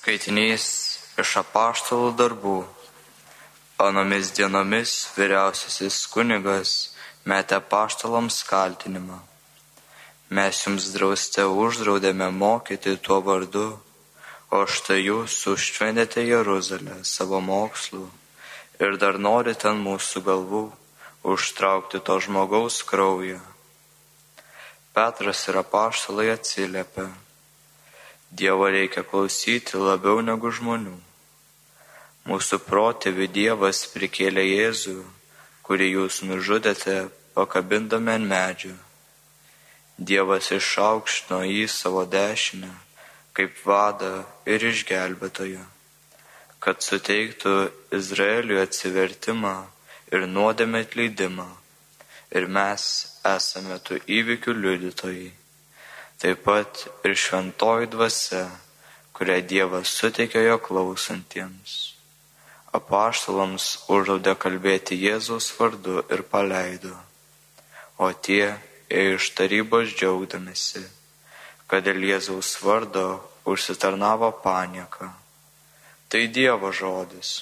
Skaitinys iš Apaštalų darbų. Anomis dienomis vyriausiasis kunigas metė apaštalams kaltinimą. Mes jums drauste uždraudėme mokyti tuo vardu, o štai jūs užtvendėte Jeruzalę savo mokslu ir dar norite ant mūsų galvų užtraukti to žmogaus kraują. Petras ir apaštalai atsiliepė: Dievo reikia klausyti labiau negu žmonių. Mūsų protėvių Dievas prikėlė Jėzų, kurį jūs nužudėte pakabindami ant medžio. Dievas išaukštino jį savo dešinę kaip vadą ir išgelbėtoją, kad suteiktų Izraeliui atsivertimą ir nuodėmę atleidimą. Ir mes esame tų įvykių liudytojai. Taip pat ir šventoji dvasia, kurią Dievas suteikė jo klausantiems. Apaštalams uždraudė kalbėti Jėzaus vardu ir paleido, o tie ėjo iš tarybos džiaugdamisi, kad dėl Jėzaus vardo užsitarnavo panieką. Tai Dievo žodis.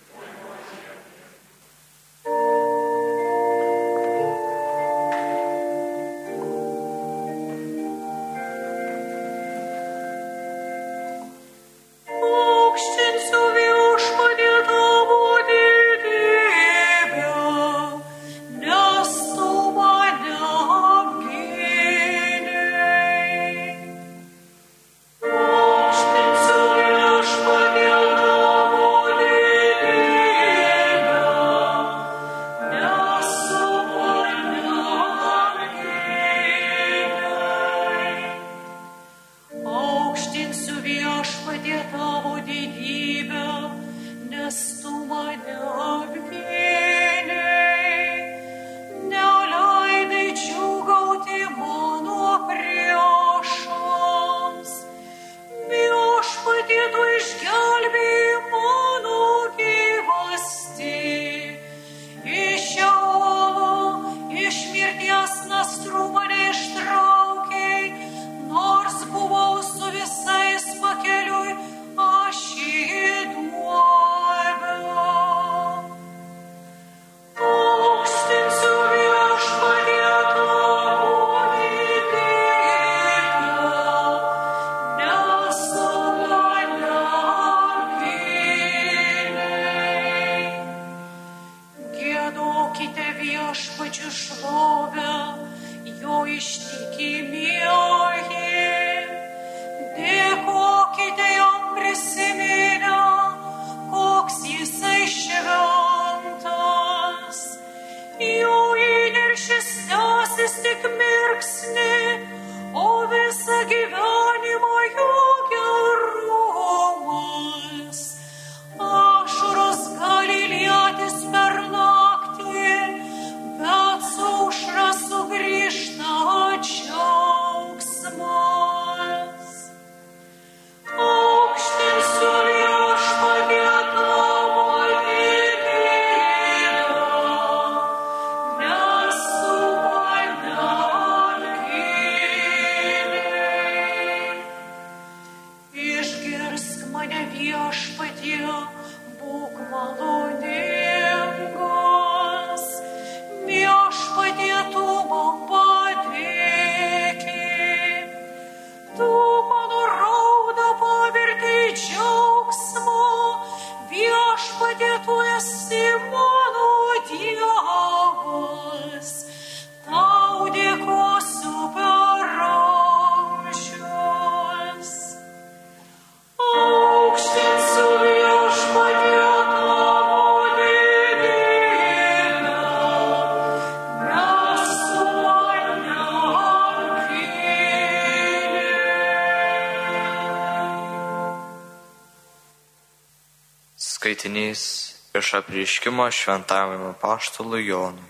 Skaitinys iš Apreiškimo šventajam apaštalui Jonui.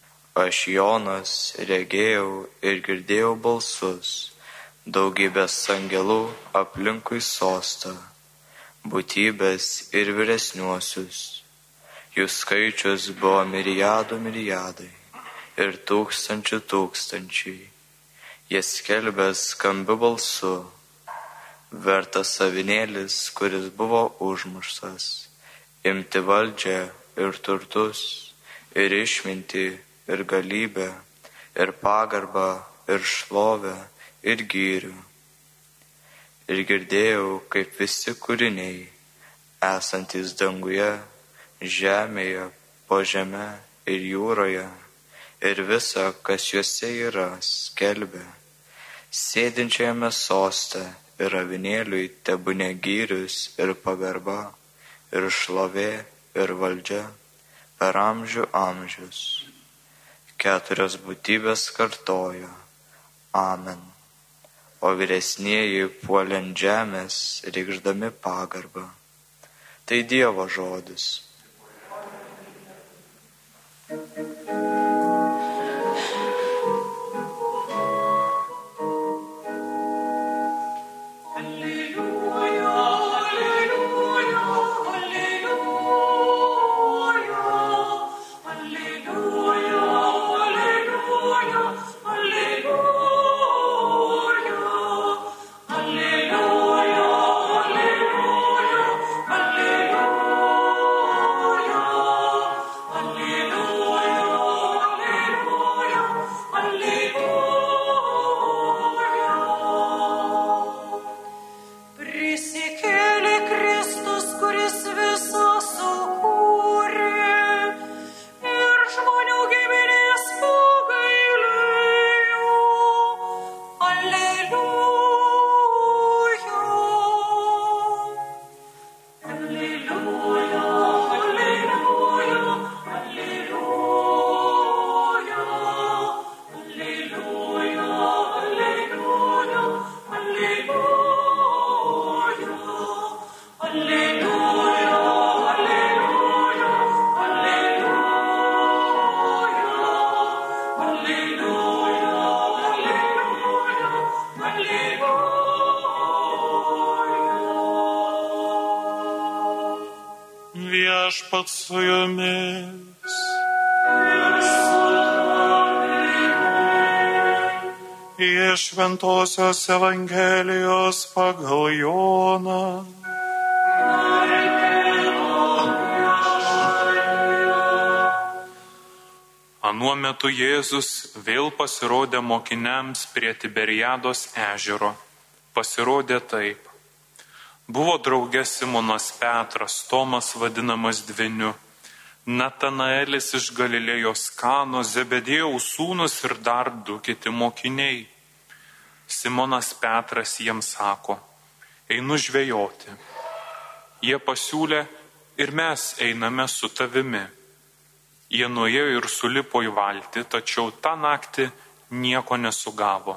Aš Jonas regėjau ir girdėjau balsus, daugybės angelų aplinkui sostą, būtybės ir vyresniuosius. Jų skaičius buvo mirijadų mirijadai ir tūkstančių tūkstančiai. Jie skelbė skambiu balsu: vertas avinėlis, kuris buvo užmuštas, imti valdžią ir turtus, ir išmintį, ir galybę, ir pagarbą, ir šlovę, ir gyrių. Ir girdėjau, kaip visi kūriniai, esantys danguje, žemėje, po žeme ir jūroje, ir visa, kas juose yra, skelbia: sėdinčiajame soste ir avinėliui tebūnie gyrius ir pagarba, ir šlovė, ir valdžia per amžių amžius. Keturios būtybės kartojo: Amen. O vyresnieji puolė ant žemės, reikšdami pagarbą. Tai Dievo žodis. Viešpats su jumis. Iš Šventosios Evangelijos pagal Joną. Anuo metu Jėzus vėl pasirodė mokiniams prie Tiberiados ežero. Pasirodė taip. Buvo drauge Simonas Petras, Tomas vadinamas Dviniu, Natanaelis iš Galilėjos Kanos, Zebedėjaus sūnus ir dar du kiti mokiniai. Simonas Petras jiems sako: einu žvejoti. Jie pasiūlė: ir mes einame su tavimi. Jie nuėjo ir sulipo į valtį, tačiau tą naktį nieko nesugavo.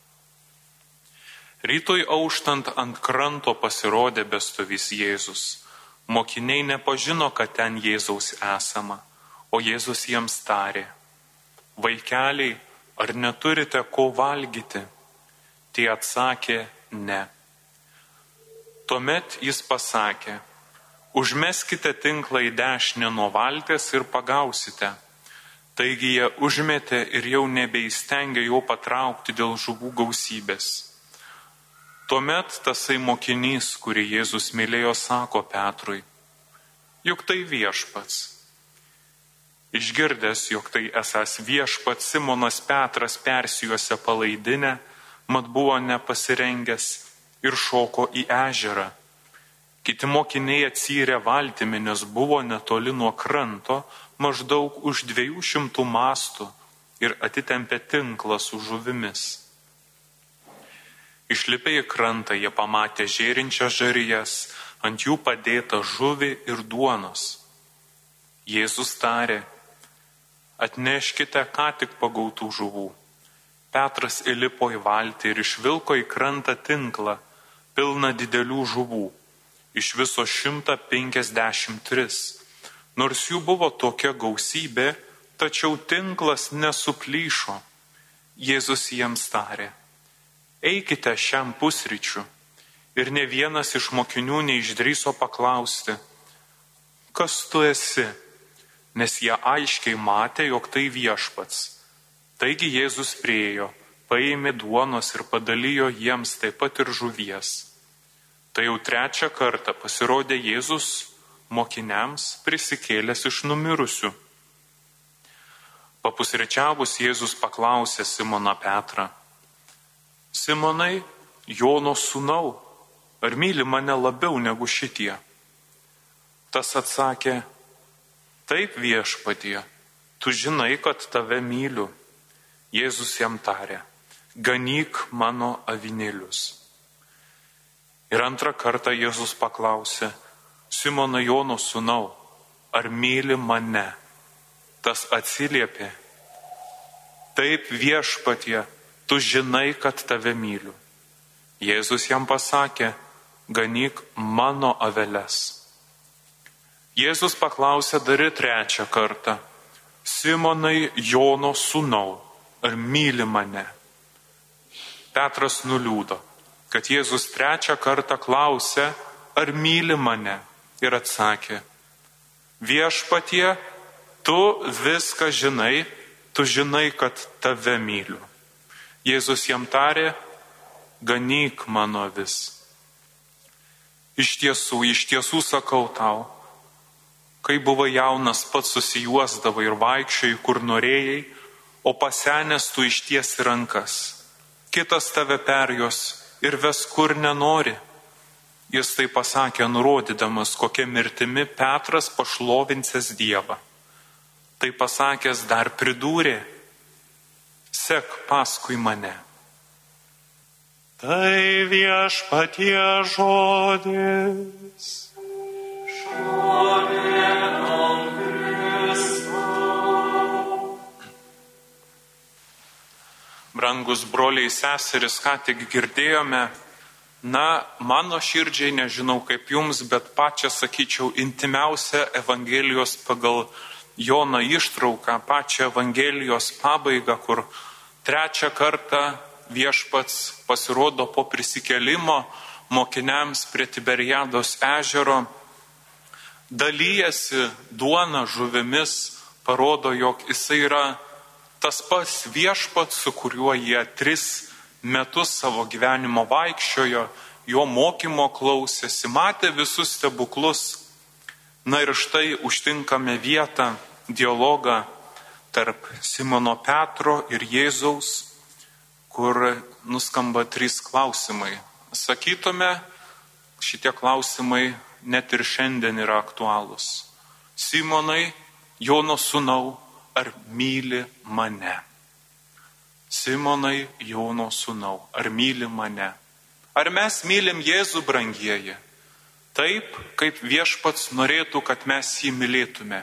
Rytoj auštant ant kranto pasirodė bestovys Jėzus. Mokiniai nepažino, kad ten Jėzaus esama, o Jėzus jiems tarė: vaikeliai, ar neturite ko valgyti? Tie atsakė: ne. Tuomet jis pasakė: užmeskite tinklą į dešinę nuo valties ir pagausite. Taigi jie užmetė ir jau nebeįstengė jo patraukti dėl žuvų gausybės. Tuomet tasai mokinys, kurį Jėzus mylėjo, sako Petrui: juk tai viešpats. Išgirdęs, jog tai esąs viešpats, Simonas Petras persijuosė palaidinę, mat buvo nepasirengęs, ir šoko į ežerą. Kiti mokiniai atsyrė valtimi, nes buvo netoli nuo kranto, maždaug už 200 mastų, ir atitempė tinklą su žuvimis. Išlipę į krantą jie pamatė žėrinčias žarijas, ant jų padėta žuvį ir duonos. Jėzus tarė: atneškite ką tik pagautų žuvų. Petras įlipo į valtį ir išvilko į krantą tinklą, pilną didelių žuvų, iš viso 153. Nors jų buvo tokia gausybė, tačiau tinklas nesuplyšo. Jėzus jiems tarė: eikite šiam pusryčiu. Ir ne vienas iš mokinių neišdrįso paklausti: kas tu esi? Nes jie aiškiai matė, jog tai viešpats. Taigi Jėzus priėjo, paėmė duonos ir padalijo jiems taip pat ir žuvies. Tai jau trečią kartą pasirodė Jėzus mokiniams prisikėlęs iš numirusių. Papusryčiavus Jėzus paklausė Simoną Petrą: Simonai, Jono sūnau, ar myli mane labiau negu šitie? Tas atsakė: Taip, Viešpatie, tu žinai, kad tave myliu. Jėzus jam tarė: Ganyk mano avinėlius. Ir antrą kartą Jėzus paklausė: Simono Jono sūnau, ar myli mane? Tas atsiliepė: Taip, Viešpatie, tu žinai, kad tave myliu. Jėzus jam pasakė: Ganyk mano aveles. Jėzus paklausė dar trečią kartą: Simonai Jono sūnau, ar myli mane? Petras nuliūdo, kad Jėzus trečią kartą klausė, ar myli mane, ir atsakė: Viešpatie, tu viską žinai, tu žinai, kad tave myliu. Jėzus jam tarė: Ganyk mano avis. Iš tiesų sakau tau, kai buvai jaunas, pats susijuosdavai ir vaikščiojai, kur norėjai, o pasenęs tu ištiesi rankas. Kitas tave perjos ir ves kur nenori. Jis tai pasakė, nurodydamas, kokia mirtimi Petras pašlovinsės Dievą. Tai pasakęs dar pridūrė: Sek paskui mane. Tai Viešpatie žodis. Brangus broliai seseris, ką tik girdėjome, mano širdžiai, nežinau kaip jums, bet pačią, sakyčiau, intimiausią Evangelijos pagal Joną ištrauką, pačią Evangelijos pabaigą, kur trečią kartą Viešpats pasirodo po prisikėlimo mokiniams prie Tiberiados ežero, dalyjasi duona žuvimis, parodo, jog jisai yra tas pats Viešpats, su kuriuo jie 3 metus savo gyvenimo vaikščiojo, jo mokymo klausėsi, matė visus stebuklus. Ir štai užtinkame vietą, dialogą tarp Simono Petro ir Jėzaus, kur nuskamba 3 klausimai. Sakytume, šitie klausimai net ir šiandien yra aktualūs. Simonai, Jono sūnau, ar myli mane? Simonai, Jono sūnau, ar myli mane? Ar mes mylim Jėzų, brangieji? Taip, kaip Viešpats norėtų, kad mes jį mylėtume.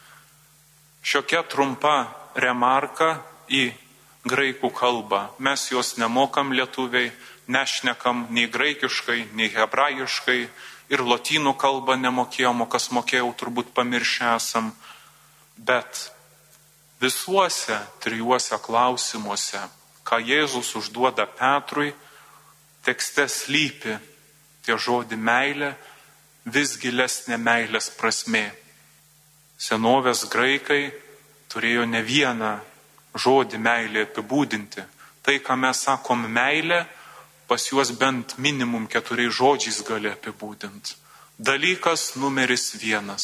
Šiokia trumpa remarka į graikų kalbą. Mes jos nemokam lietuviai, nešnekam nei graikiškai, nei hebrajiškai, ir lotynų kalbą nemokėjom, o kas mokėjau, turbūt pamiršę esam. Bet visuose 3 klausimuose, ką Jėzus užduoda Petrui, tekste slypi tie žodį meilė, vis gilesnė meilės prasmė. Senovės graikai turėjo ne vieną žodį meilė apibūdinti. Tai, ką mes sakom meilė, pas juos bent minimum 4 žodžiais gali apibūdinti. Dalykas numeris 1.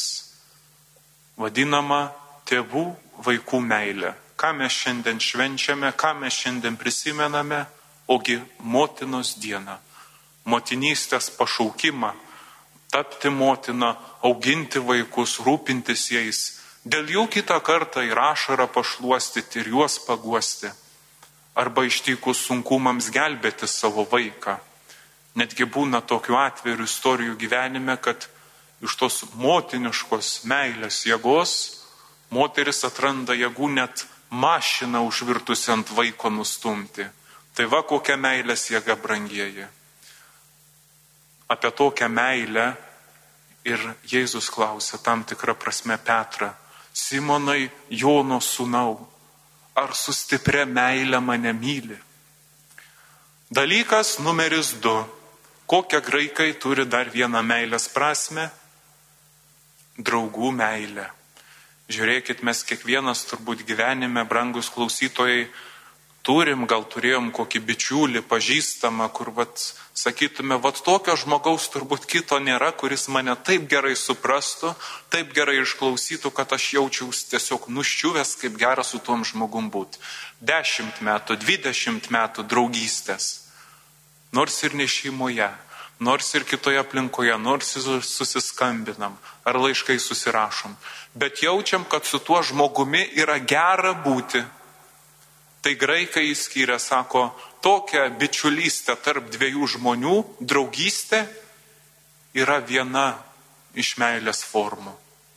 Vadinama tėvų vaikų meilė. Ką mes šiandien švenčiame, ką mes šiandien prisimename, ogi motinos dieną. Motinystės pašaukimą, tapti motina, auginti vaikus, rūpintis jais. Dėl jų kitą kartą ir ašarą pašluostyti ir juos paguosti. Arba ištikus sunkumams gelbėti savo vaiką. Netgi būna tokių atvejų istorijų gyvenime, kad iš tos motiniškos meilės jėgos moteris atranda jėgų net mašiną užvirtusi ant vaiko nustumti. Tai va kokia meilės jėga, brangieji. Apie tokią meilę ir Jėzus klausė tam tikrą prasme Petrą: Simonai, Jono sūnau, ar su stipria meile mane myli? Dalykas numeris 2. Kokią graikai turi dar vieną meilės prasme? Draugų meilė. Žiūrėkit, mes kiekvienas turbūt gyvenime, brangus klausytojai, turim, gal turėjom kokį bičiulį, pažįstamą, kur, sakytume, tokio žmogaus turbūt kito nėra, kuris mane taip gerai suprastų, taip gerai išklausytų, kad aš jaučiausi tiesiog nuščiuvęs, kaip gera su tuom žmogum būti. 10 metų, 20 metų draugystės. Nors ir ne šeimoje, nors ir kitoje aplinkoje, nors ir susiskambinam, ar laiškai susirašom. Bet jaučiam, kad su tuo žmogumi yra gera būti. Tai graikai įskyrė, sako, tokia bičiulystė tarp dviejų žmonių, draugystė, yra viena iš meilės formų.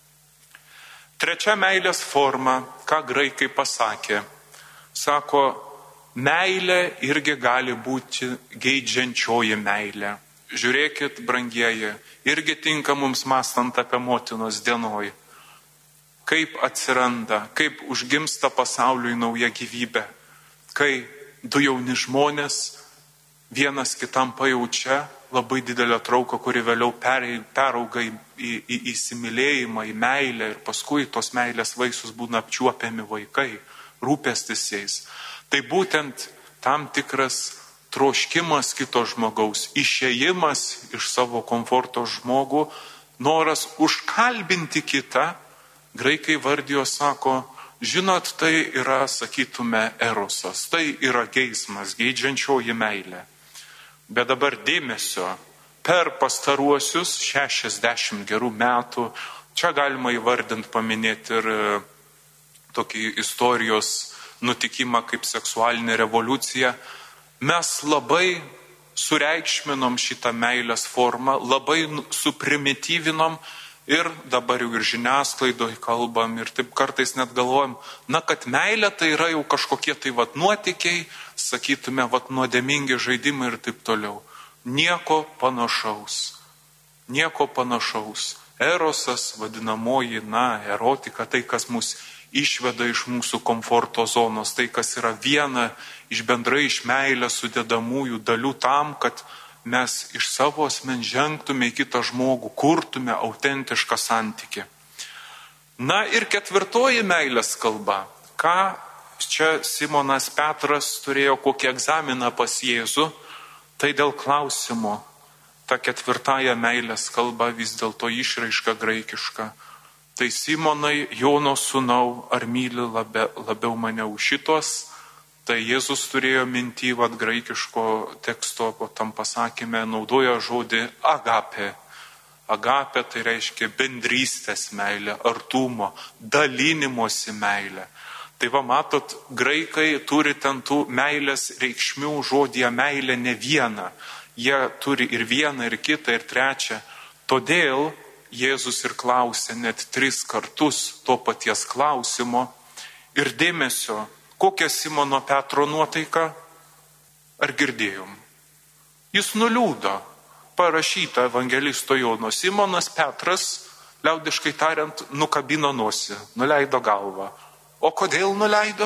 Trečia meilės forma, ką graikai pasakė, sako, meilė irgi gali būti geidžiančioji meilė. Žiūrėkit, brangieji, irgi tinka mums mąstant apie motinos dienoj. Kaip atsiranda, kaip užgimsta pasauliui nauja gyvybė, kai du jauni žmonės vienas kitam pajaučia labai didelę trauką, kuri vėliau perauga į įsimylėjimą, į meilę ir paskui tos meilės vaisius būna apčiuopiami vaikai, rūpestis jais. Tai būtent tam tikras troškimas kito žmogaus, išėjimas iš savo komforto žmogų, noras užkalbinti kitą. Graikai vardijo, sako, žinot, tai yra, sakytume, erosas, tai yra geismas, geidžiančioji meilė. Bet dabar dėmesio, per pastaruosius 60 gerų metų, čia galima įvardinti, paminėti ir tokį istorijos nutikimą kaip seksualinė revoliucija, mes labai sureikšminom šitą meilės formą, labai suprimityvinom. Ir dabar jau ir žiniasklaidoje kalbam ir taip kartais net galvojam, kad meilė tai yra jau kažkokie tai nuotykiai, sakytume, nuodėmingi žaidimai ir taip toliau. Nieko panašaus. Nieko panašaus. Erosas, vadinamoji, erotika, tai kas mus išveda iš mūsų komforto zonos, tai kas yra viena iš bendrai iš meilės sudedamųjų dalių tam, kad mes iš savo asmens žengtume į kitą žmogų, kurtume autentišką santykį. Ir ketvirtoji meilės kalba. Ką čia Simonas Petras turėjo kokį egzaminą pas Jėzų, tai dėl klausimo. Ta ketvirtąja meilės kalba vis dėlto išraiška graikiška. Tai Simonai, Jono sūnau, ar myli labiau mane už šitos? Tai Jėzus turėjo mintį, graikiško teksto, tam pasakyme, naudoja žodį agapė. Agapė tai reiškia bendrystės meilė, artumo, dalinimosi meilė. Tai matot, graikai turi ten tų meilės reikšmių žodyje meilė ne vieną. Jie turi ir vieną, ir kitą, ir trečią. Todėl Jėzus ir klausė net 3 kartus to paties klausimo ir dėmesio. Kokia Simono Petro nuotaika? Ar girdėjom? Jis nuliūdo. Parašyta evangelisto Jono. Simonas Petras, liaudiškai tariant, nukabino nosį, nuleido galvą. O kodėl nuleido?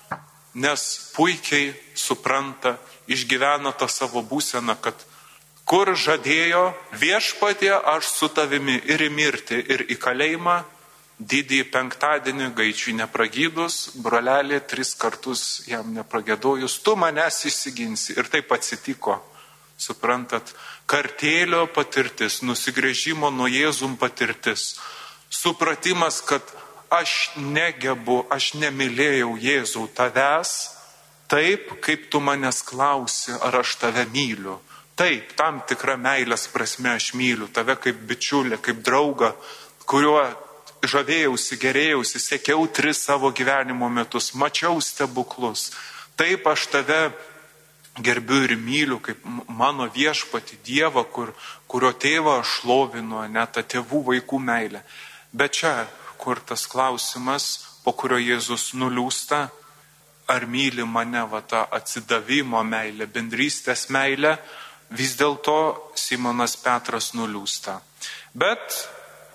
Nes puikiai supranta, išgyvena tą savo būseną, kad kur žadėjo viešpatie aš su tavimi ir į mirtį, ir į kalėjimą, didįjį penktadienį gaičiui nepragydus, brolelė 3 kartus jam nepragėdojus, tu manęs įsiginsi. Ir taip atsitiko. Suprantat, kartėlio patirtis, nusigręžimo nuo Jėzum patirtis, supratimas, kad aš negebu, aš nemylėjau Jėzau tavęs, taip, kaip tu manęs klausi, ar aš tave myliu. Taip, tam tikra meilės prasme aš myliu tave kaip bičiulė, kaip draugą, kuriuo žavėjausi, gerėjausi, sekiau 3 savo gyvenimo metus, mačiau stebuklus. Taip aš tave gerbiu ir myliu kaip mano viešpatį Dievą, kurio tėvą aš šlovinu, net tėvų vaikų meilę. Bet čia, kur tas klausimas, po kurio Jėzus nuliūsta, ar myli mane ta atsidavimo meilė, bendrystės meilė, vis dėlto Simonas Petras nuliūsta. Bet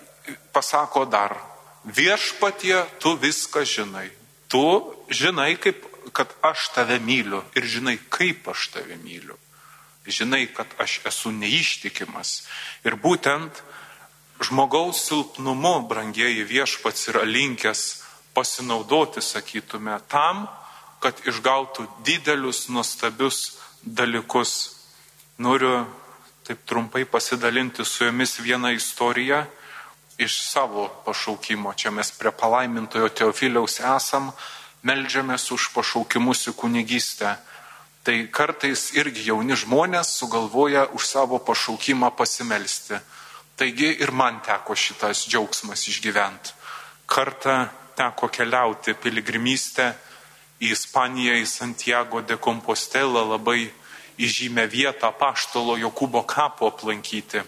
pasako dar, viešpatie, tu viską žinai. Tu žinai, kad aš tave myliu ir žinai, kaip aš tave myliu. Žinai, kad aš esu neištikimas. Ir būtent žmogaus silpnumu, brangieji, viešpats yra linkęs pasinaudoti, sakytume, tam, kad išgautų didelius, nuostabius dalykus. Noriu taip trumpai pasidalinti su jumis vieną istoriją iš savo pašaukimo. Čia mes prie palaimintojo Teofiliaus esam, meldžiamės už pašaukimus į kunigystę. Tai kartais irgi jauni žmonės sugalvoja už savo pašaukimą pasimelsti. Taigi ir man teko šitas džiaugsmas išgyventi. Kartą teko keliauti piligrimystę į Ispaniją, į Santiago de Compostela, labai įžymę vietą apaštalo Jokūbo kapo aplankyti.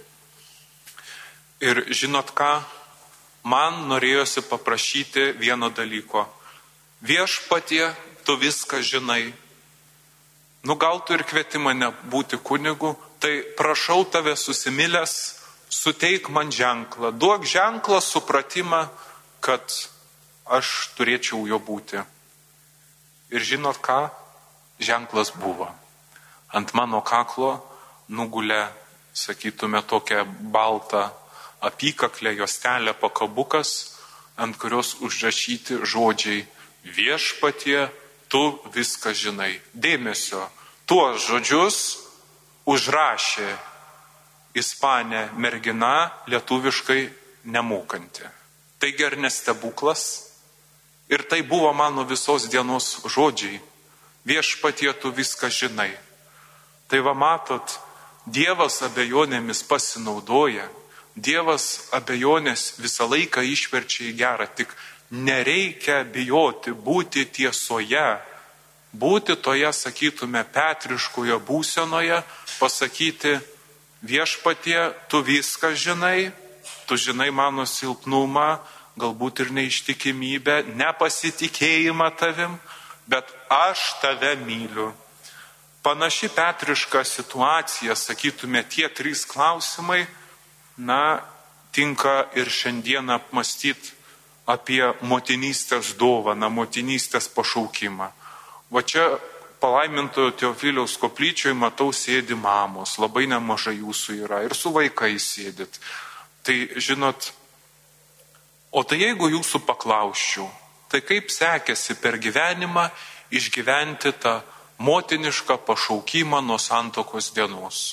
Ir žinot ką, man norėjosi paprašyti vieno dalyko. Viešpatie, tu viską žinai. Gal tu ir kvieti mane būti kunigu, tai prašau tave susimilęs, suteik man ženklą, duok ženklą, supratimą, kad aš turėčiau jo būti. Ir žinot ką, ženklas buvo. Ant mano kaklo nugulė, sakytume, tokia balta apykaklė juostelė pakabukas, ant kurios užrašyti žodžiai: Viešpatie, tu viską žinai. Dėmesio, tuos žodžius užrašė ispanė mergina, lietuviškai nemokanti. Taigi ar ne stebuklas? Ir tai buvo mano visos dienos žodžiai. Viešpatie, tu viską žinai. Tai va matot, Dievas abejonėmis pasinaudoja. Dievas abejonės visą laiką išverčia į gerą, tik nereikia bijoti būti tiesoje, būti toje, sakytume, petriškoje būsenoje, pasakyti: Viešpatie, tu viską žinai, tu žinai mano silpnumą, galbūt ir neištikimybę, nepasitikėjimą tavim, bet aš tave myliu. Panaši petriška situacija, sakytume, tie 3 klausimai, tinka ir šiandieną apmastyti apie motinystės dovaną, motinystės pašaukimą. Va čia palaimintojo Teofiliaus koplyčioje matau sėdi mamos, labai nemažai jūsų yra ir su vaikais sėdit. Tai žinot, o tai jeigu jūsų paklausčiau, tai kaip sekėsi per gyvenimą išgyventi tą motinišką pašaukimą nuo santuokos dienos?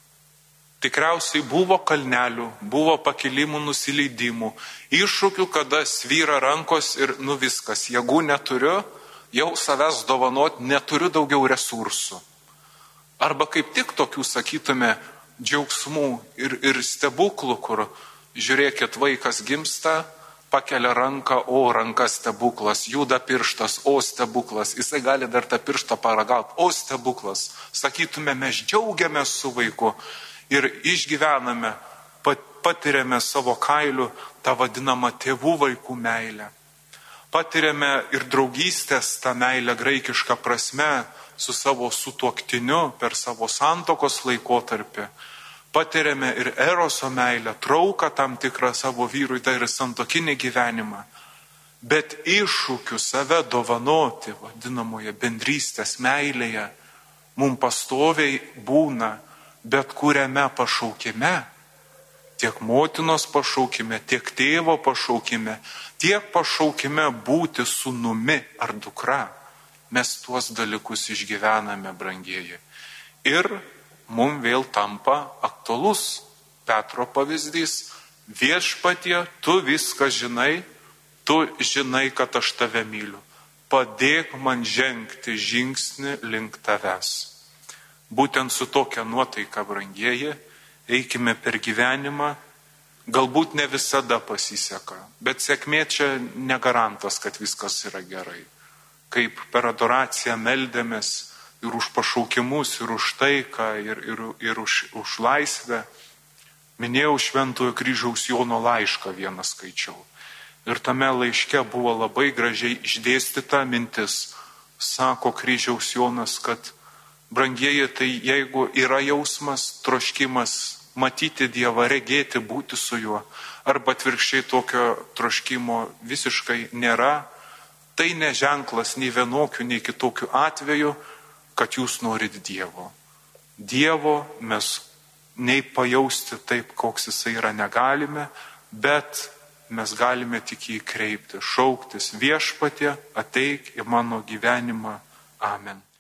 Tikriausiai buvo kalnelių, buvo pakilimų, nusileidimų, iššūkių, kada svyra rankos ir viskas, jėgų neturiu, jau savęs dovanot, neturiu daugiau resursų. Arba kaip tik tokių, sakytume, džiaugsmų ir stebuklų, kur žiūrėkit, vaikas gimsta, pakelia ranką, o ranka stebuklas, juda pirštas, o stebuklas, jisai gali dar tą pirštą paragauti, o stebuklas. Sakytume, mes džiaugiamės su vaiku ir išgyvename, patiriame savo kailiu tą vadinamą tėvų vaikų meilę. Patiriame ir draugystės tą meilę graikišką prasme su savo sutuoktiniu per savo santokos laikotarpį. Patiriame ir eroso meilę, trauką tam tikrą savo vyrui, tai ir santokinį gyvenimą. Bet iššūkių save dovanoti, vadinamoje bendrystės meilėje, mums pastoviai būna bet kuriame pašaukime, tiek motinos pašaukime, tiek tėvo pašaukime, tiek pašaukime būti sūnumi ar dukra. Mes tuos dalykus išgyvename, brangieji. Ir mums vėl tampa aktualus Petro pavyzdys: Viešpatie, tu viską žinai, tu žinai, kad aš tave myliu. Padėk man žengti žingsnį link tavęs. Būtent su tokia nuotaika, brangieji, eikime per gyvenimą. Galbūt ne visada pasiseka, bet sėkmė čia negarantas, kad viskas yra gerai. Kaip per adoraciją meldėmės ir už pašaukimus, ir už taiką, ir už laisvę. Minėjau Šventojo Kryžiaus Jono laišką vieną skaičiau. Ir tame laiške buvo labai gražiai išdėstyta mintis. Sako Kryžiaus Jonas, kad brangieji, tai jeigu yra jausmas, troškimas matyti Dievą, regėti, būti su juo, arba atvirkščiai tokio troškimo visiškai nėra, tai ne ženklas nei vienokių, nei kitokių atvejų, kad jūs norit Dievo. Dievo mes nei pajausti taip, koks jisai yra, negalime, bet mes galime tik jį kreipti, šauktis: Viešpatie, ateik į mano gyvenimą. Amen.